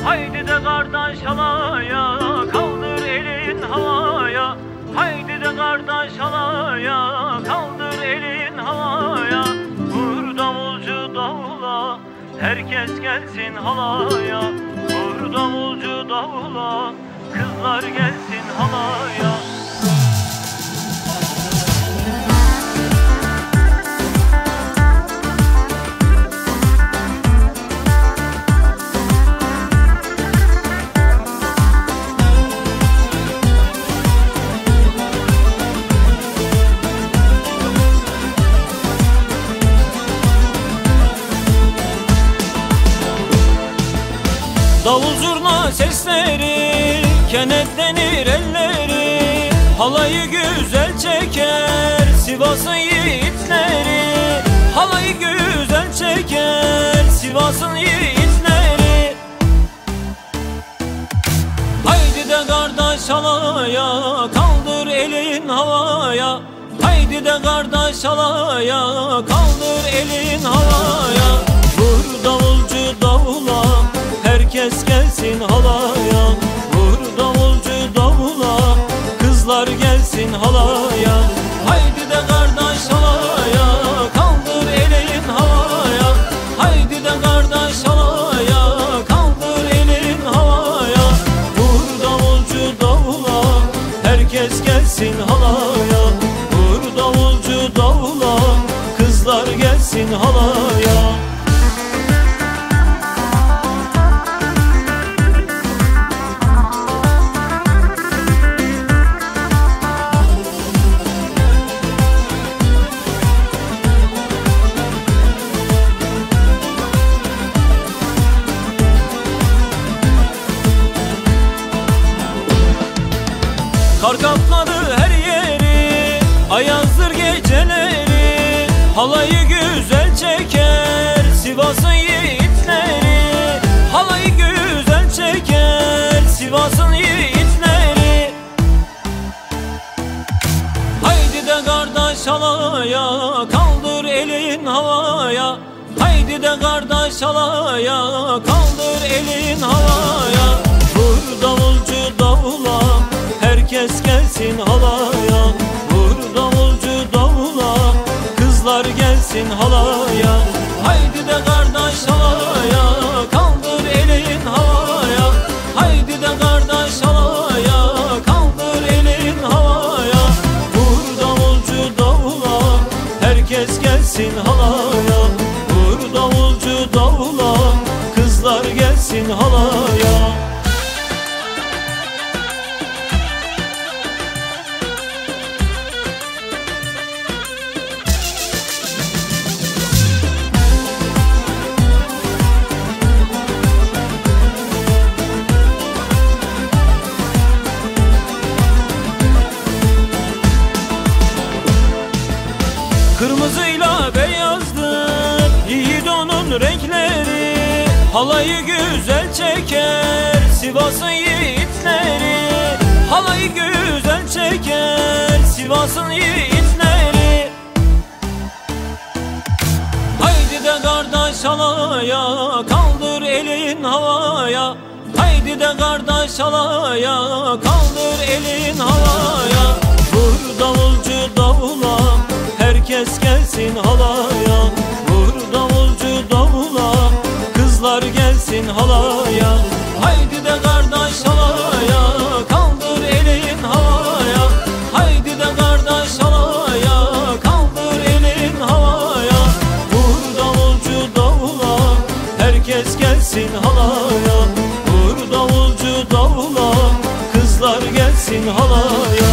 Haydi de kardeş halaya, kaldır elin havaya. Haydi de kardeş halaya, kaldır elin havaya. Vur davulcu davula, herkes gelsin halaya. Vur davulcu davula, kızlar gelsin halaya. Davul zurna sesleri, kenetlenir elleri. Halayı güzel çeker Sivas'ın yiğitleri. Halayı güzel çeker Sivas'ın yiğitleri. Haydi de kardeş halaya, kaldır elin havaya. Haydi de kardeş halaya, kaldır elin havaya. Vur davulcu davula, herkes gelsin halaya. Vur davulcu davula, kızlar gelsin halaya. Haydi de kardeş halaya, kaldır elin havaya. Haydi de kardeş halaya, kaldır elin havaya. Vur davulcu davula, herkes gelsin halaya. Vur davulcu davula, kızlar gelsin halaya. Kar kapladı her yeri, ayazdır geceleri. Halayı güzel çeker Sivas'ın yiğitleri. Halayı güzel çeker Sivas'ın yiğitleri. Haydi de kardeş halaya, kaldır elin havaya. Haydi de kardeş halaya, kaldır elin havaya. Vur davulcu davula, herkes gelsin halaya. Vur davulcu davula, kızlar gelsin halaya. Haydi de kardeş halaya, kaldır elin havaya. Haydi de kardeş halaya, kaldır elin havaya. Vur davulcu davula, herkes gelsin halaya. Vur davulcu davula, kızlar gelsin halaya. Kırmızıyla beyazdır yiğit onun renkleri. Halayı güzel çeker Sivas'ın yiğitleri. Halayı güzel çeker Sivas'ın yiğitleri. Haydi de kardeş halaya, kaldır elin havaya. Haydi de kardeş halaya, kaldır elin havaya. Vur davulcu davula, herkes gelsin halaya. Vur davulcu davula, kızlar gelsin halaya. Haydi de kardeş halaya, kaldır elin havaya. Haydi de kardeş halaya, kaldır elin havaya. Vur davulcu davula, herkes gelsin halaya. Vur davulcu davula, kızlar gelsin halaya.